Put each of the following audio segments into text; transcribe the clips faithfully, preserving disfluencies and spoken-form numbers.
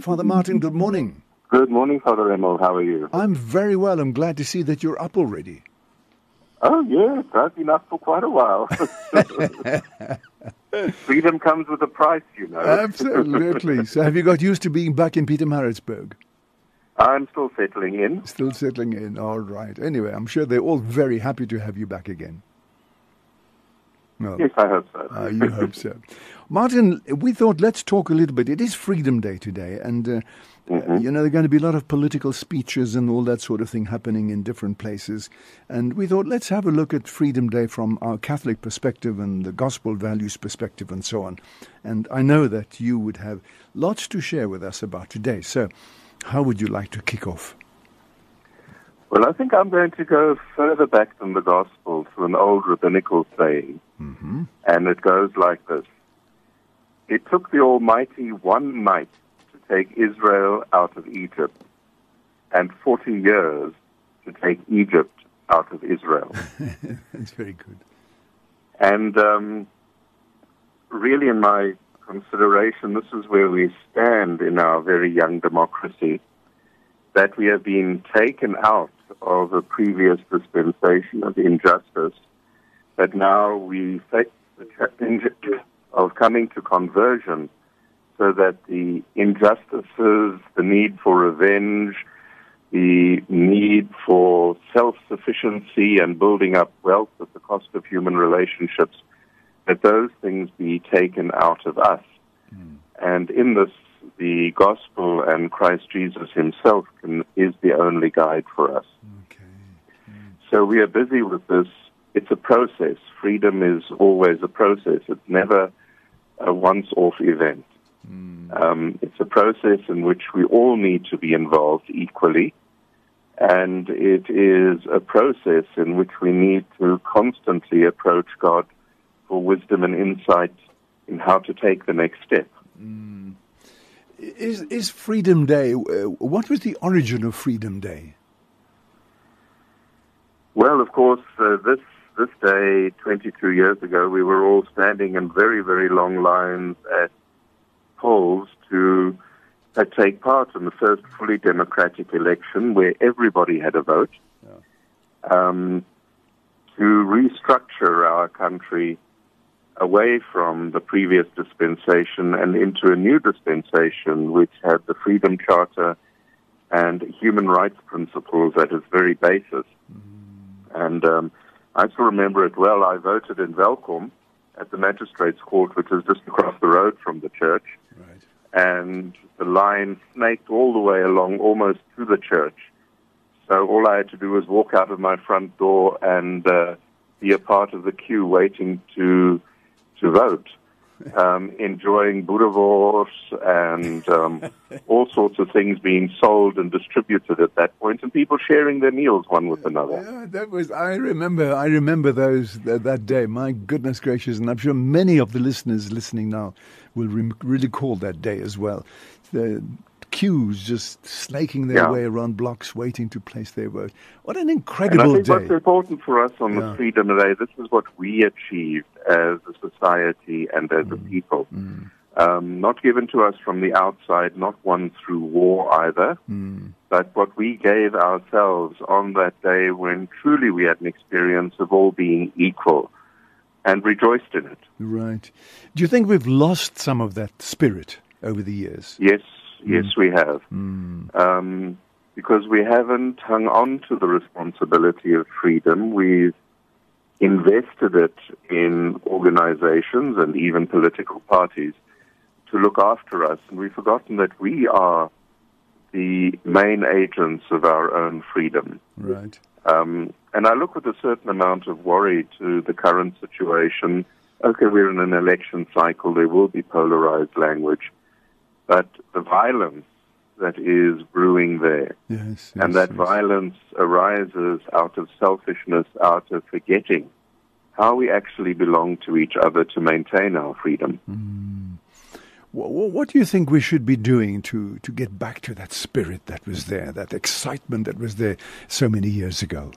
Father Martin, good morning. Good morning, Father Emil. How are you? I'm very well. I'm glad to see that you're up already. Oh, yes. I've been up for quite a while. Freedom comes with a price, you know. Absolutely. So have you got used to being back in Pietermaritzburg? I'm still settling in. Still settling in. All right. Anyway, I'm sure they're all very happy to have you back again. No. Yes, I hope so. uh, you hope so. Martin, we thought let's talk a little bit. It is Freedom Day today, and, uh, mm-hmm. uh, you know, there are going to be a lot of political speeches and all that sort of thing happening in different places. And we thought let's have a look at Freedom Day from our Catholic perspective and the gospel values perspective and so on. And I know that you would have lots to share with us about today. So how would you like to kick off? Well, I think I'm going to go further back than the Gospel to an old rabbinical saying, mm-hmm. and it goes like this. It took the Almighty one night to take Israel out of Egypt, and forty years to take Egypt out of Israel. That's very good. And um, really, in my consideration, this is where we stand in our very young democracy, that we have been taken out of a previous dispensation of injustice, that now we face the challenge of coming to conversion so that the injustices, the need for revenge, the need for self-sufficiency and building up wealth at the cost of human relationships, that those things be taken out of us. Mm. And in this, the gospel and Christ Jesus himself can, is the only guide for us. Okay. Mm. So we are busy with this. It's a process. Freedom is always a process. It's never a once-off event. Mm. Um, it's a process in which we all need to be involved equally. And it is a process in which we need to constantly approach God for wisdom and insight in how to take the next step. Mm. Is is Freedom Day, uh, what was the origin of Freedom Day? Well, of course, uh, this this day, twenty-two years ago, we were all standing in very, very long lines at polls to uh, take part in the first fully democratic election where everybody had a vote, Yeah. um, to restructure our country away from the previous dispensation and into a new dispensation which had the Freedom Charter and human rights principles at its very basis. Mm. And um, I still remember it well. I voted in Welkom at the Magistrates Court, which is just across the road from the church. Right. And the line snaked all the way along almost to the church. So all I had to do was walk out of my front door and uh, be a part of the queue waiting to to vote, um, enjoying boerewors and um, all sorts of things being sold and distributed at that point, and people sharing their meals one with another. Yeah, that was. I remember. I remember those that, that day. My goodness gracious, and I'm sure many of the listeners listening now will re- really call that day as well. The queues just snaking their Yeah. way around blocks, waiting to place their vote. What an And I incredible think day! what's important for us on Yeah. the Freedom Day, this is what we achieved as a society and as a people. Mm. Um, not given to us from the outside, not won through war either, Mm. but what we gave ourselves on that day when truly we had an experience of all being equal and rejoiced in it. Right. Do you think we've lost some of that spirit over the years? Yes, yes, we have. Mm. Um, because we haven't hung on to the responsibility of freedom. We've invested it in organizations and even political parties to look after us, and we've forgotten that we are the main agents of our own freedom. Right. Um, and I look with a certain amount of worry to the current situation. Okay, we're in an election cycle. There will be polarized language. But the violence that is brewing there, Yes. and yes, that yes. violence arises out of selfishness, out of forgetting how we actually belong to each other to maintain our freedom. Mm. What, what do you think we should be doing to, to get back to that spirit that was there, that excitement that was there so many years ago?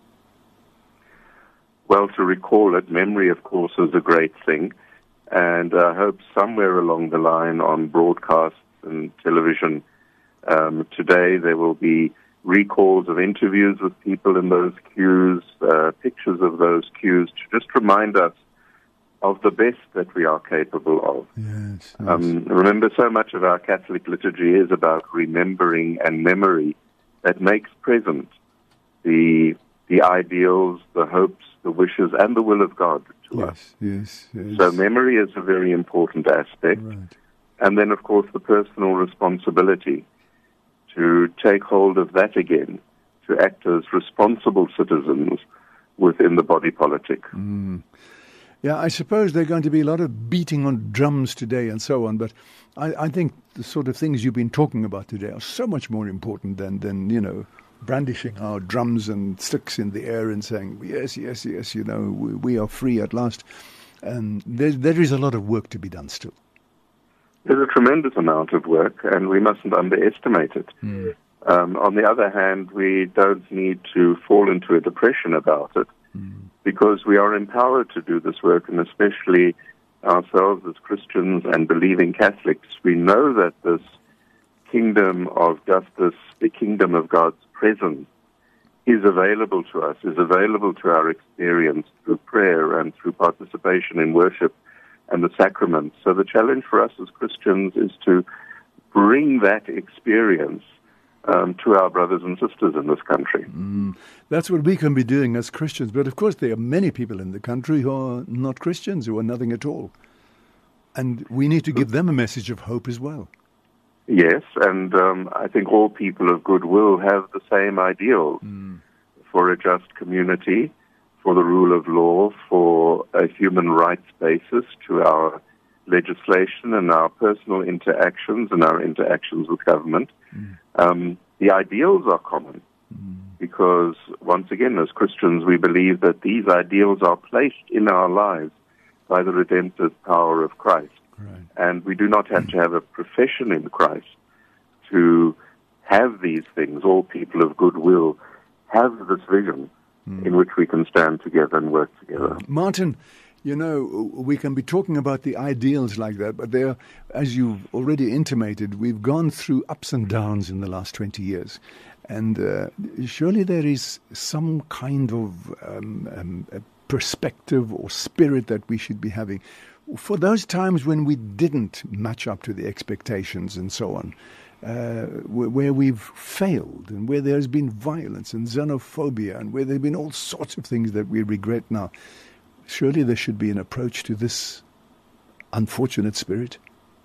Well, to recall it, memory, of course, is a great thing. And I hope somewhere along the line on broadcasts and television um, today. There will be recalls of interviews with people in those queues, uh, pictures of those queues to just remind us of the best that we are capable of. Yes, yes. Um, remember, so much of our Catholic liturgy is about remembering and memory that makes present the the ideals, the hopes, the wishes, and the will of God to yes, us. Yes, yes. So memory is a very important aspect. Right. And then, of course, the personal responsibility to take hold of that again, to act as responsible citizens within the body politic. Mm. Yeah, I suppose there are going to be a lot of beating on drums today and so on, but I, I think the sort of things you've been talking about today are so much more important than, than, you know, brandishing our drums and sticks in the air and saying, yes, yes, yes, you know, we, we are free at last. And there, there is a lot of work to be done still. There's a tremendous amount of work, and we mustn't underestimate it. Mm. Um, on the other hand, we don't need to fall into a depression about it, mm. because we are empowered to do this work, and especially ourselves as Christians and believing Catholics, we know that this kingdom of justice, the kingdom of God's presence, is available to us, is available to our experience through prayer and through participation in worship and the sacraments. So the challenge for us as Christians is to bring that experience um, to our brothers and sisters in this country. Mm. That's what we can be doing as Christians. But of course there are many people in the country who are not Christians, who are nothing at all. And we need to give them a message of hope as well. Yes, and um, I think all people of goodwill have the same ideals mm. for a just community, for the rule of law, for a human rights basis to our legislation and our personal interactions and our interactions with government. Mm. Um, the ideals are common mm. because, once again, as Christians, we believe that these ideals are placed in our lives by the redemptive power of Christ. Right. And we do not have to have a profession in Christ to have these things. All people of goodwill have this vision mm. in which we can stand together and work together. Martin, you know, we can be talking about the ideals like that, but there, as you've already intimated, we've gone through ups and downs in the last twenty years. And uh, surely there is some kind of um, um, perspective or spirit that we should be having for those times when we didn't match up to the expectations and so on, uh, where we've failed and where there's been violence and xenophobia and where there have been all sorts of things that we regret now. Surely there should be an approach to this unfortunate spirit.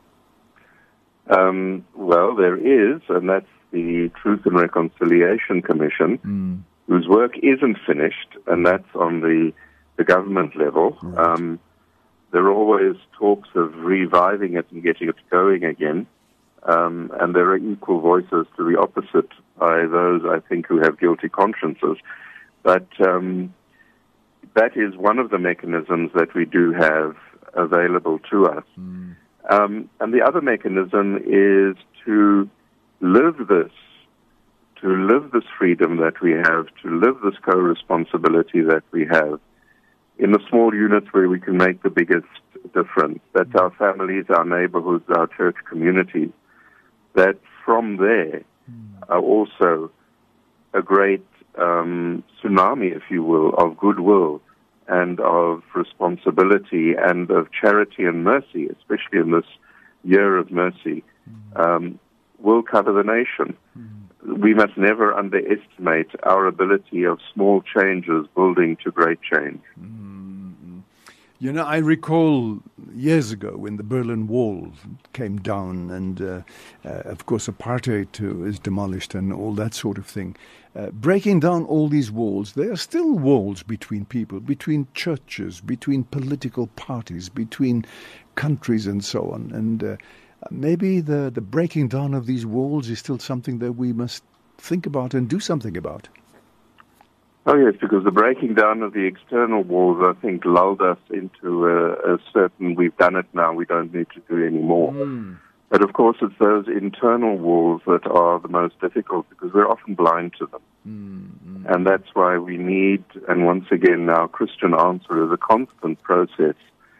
Um, well, there is, and that's the Truth and Reconciliation Commission, mm. whose work isn't finished, and that's on the, the government level. Right. Um, There are always talks of reviving it and getting it going again, um, and there are equal voices to the opposite by those, I think, who have guilty consciences. But um, that is one of the mechanisms that we do have available to us. Mm. Um, and the other mechanism is to live this, to live this freedom that we have, to live this co-responsibility that we have, in the small units where we can make the biggest difference. That's our families, our neighborhoods, our church communities. That from there are also a great um, tsunami, if you will, of goodwill and of responsibility and of charity and mercy, especially in this year of mercy, um, will cover the nation. We must never underestimate our ability of small changes building to great change. Mm-hmm. You know, I recall years ago when the Berlin Wall came down and, uh, uh, of course, apartheid too is demolished and all that sort of thing. Uh, breaking down all these walls, there are still walls between people, between churches, between political parties, between countries and so on. And uh, maybe the, the breaking down of these walls is still something that we must think about and do something about. Oh, yes, because the breaking down of the external walls, I think, lulled us into a, a certain, we've done it now, we don't need to do any more. Mm. But, of course, it's those internal walls that are the most difficult because we're often blind to them. Mm-hmm. And that's why we need, and once again, our Christian answer is a constant process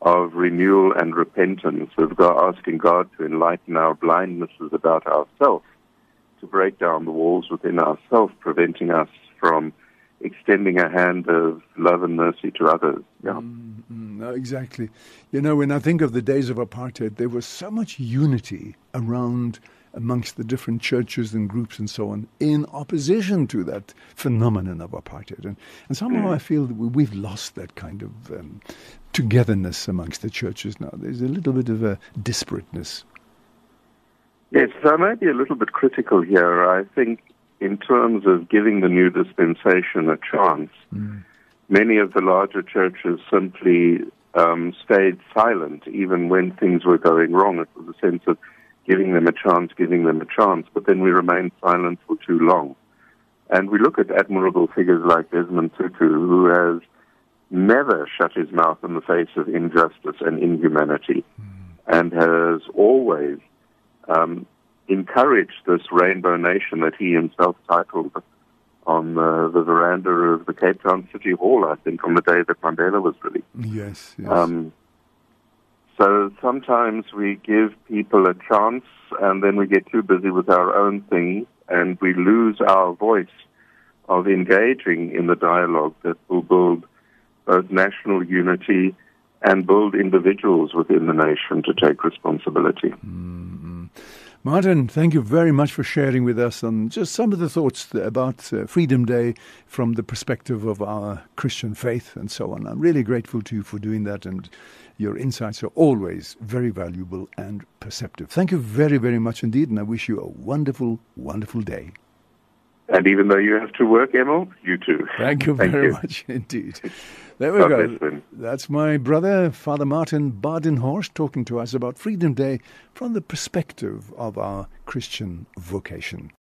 of renewal and repentance, of God, asking God to enlighten our blindnesses about ourselves, to break down the walls within ourselves, preventing us from extending a hand of love and mercy to others. Yeah. Mm-hmm. No, exactly. You know, when I think of the days of apartheid, there was so much unity around amongst the different churches and groups and so on in opposition to that phenomenon of apartheid. And, and somehow mm. I feel that we've lost that kind of um, togetherness amongst the churches now. There's a little bit of a disparateness. Yes, so I might be a little bit critical here. I think in terms of giving the new dispensation a chance, mm. many of the larger churches simply um, stayed silent even when things were going wrong. It was a sense of giving them a chance, giving them a chance, but then we remained silent for too long. And we look at admirable figures like Desmond Tutu, who has never shut his mouth in the face of injustice and inhumanity, mm. and has always um, encouraged this rainbow nation that he himself titled on uh, the veranda of the Cape Town City Hall, I think, on the day that Mandela was released. Yes, yes. Um, so sometimes we give people a chance and then we get too busy with our own thing and we lose our voice of engaging in the dialogue that will build both national unity and build individuals within the nation to take responsibility. Mm-hmm. Martin, thank you very much for sharing with us on just some of the thoughts about uh, Freedom Day from the perspective of our Christian faith and so on. I'm really grateful to you for doing that, and your insights are always very valuable and perceptive. Thank you very, very much indeed, and I wish you a wonderful, wonderful day. And even though you have to work, Emil, you too. Thank you Thank very you. much indeed. There we God go. bless. That's my brother, Father Martin Badenhorst, talking to us about Freedom Day from the perspective of our Christian vocation.